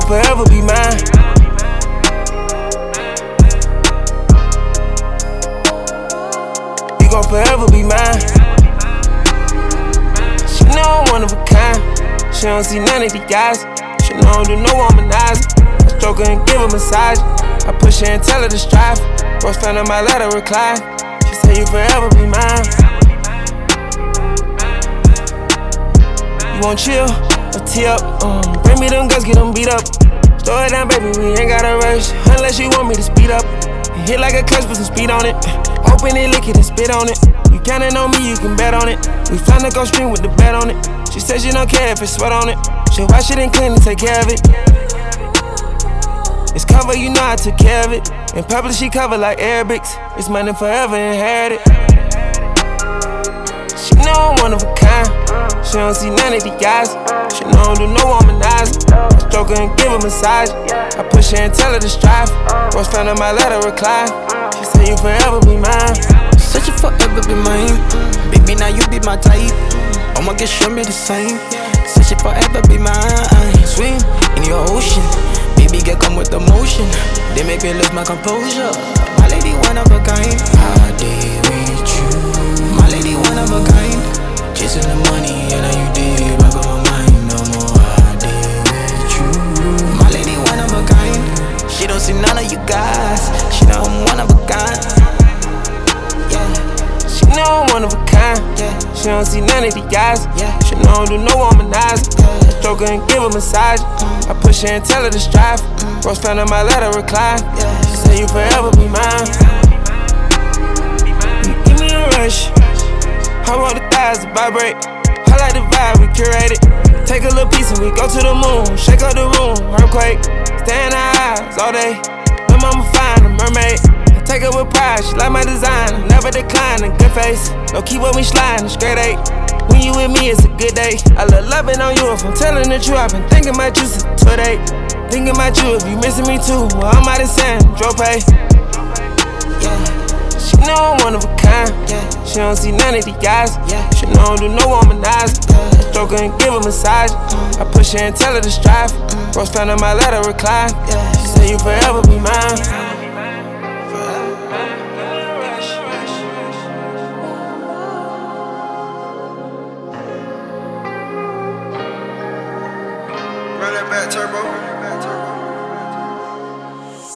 forever be mine. You gon' forever be mine. She know I'm one of a kind. She don't see none of the guys. She know I don't do no womanizing. I stroke her and give her a massage. I push her and tell her to strive. Rose found on my letter recline. She said you forever be mine. You won't chill or tee up. Bring me them guns, get them beat up. Slow it down, baby, we ain't gotta rush. Unless you want me to speed up. Hit like a clutch, put some speed on it. Open it, lick it, and spit on it. You countin' on me, you can bet on it. We found the Gulf Stream with the bet on it. She said she don't care if it's sweat on it. She'll wash it and clean and take care of it. It's cover, you know I took care of it. In public, she cover like Arabics. It's money forever inherited. She know I'm one of a kind. She don't see none of the guys. She know I don't do no womanizing. I stroke her and give her a massage. I push her and tell her to strive. Rose found on my letter recline. She said you forever be mine. Said you forever be mine. Baby, now you be my type. I'ma get show me the same. Said you forever be mine. Swim in your ocean. Baby, get come with the motion. They make me lose my composure. My lady, one of a kind. I did with you. My lady, one of a kind. Chasing the money, and now you did back on my mind. No more, I did with you. My lady, one of a kind. She don't see none of you guys. She know I'm one of a kind. Yeah. She know I'm one of a kind. Yeah. She don't see none of the guys. Yeah. She know I don't do no womanizing. I stroke her and give her a massage. I push her and tell her to strive. Rose found on my letter recline. She said you forever be mine. You give me a rush. I roll the thighs to vibrate. I like the vibe, we curate it. Take a little piece and we go to the moon. Shake up the room, earthquake. Stay in her eyes all day. My mama find a mermaid. I take her with pride, she like my design. Never decline, a good face. No keep with me sliding, it's grade 8. When you with me, it's a good day. I love loving on you, if I'm telling the truth. I've been thinking about you since today. Thinking about you, if you missing me too. Well, I'm out of sand, drop pay. Yeah. She know I'm one of a kind. Yeah. She don't see none of the guys. Yeah. She know I don't do no womanizing. I stroke her and give her a massage. I push her and tell her to strive. Rose found on my letter recline. She said you forever be mine. Run that back, turbo.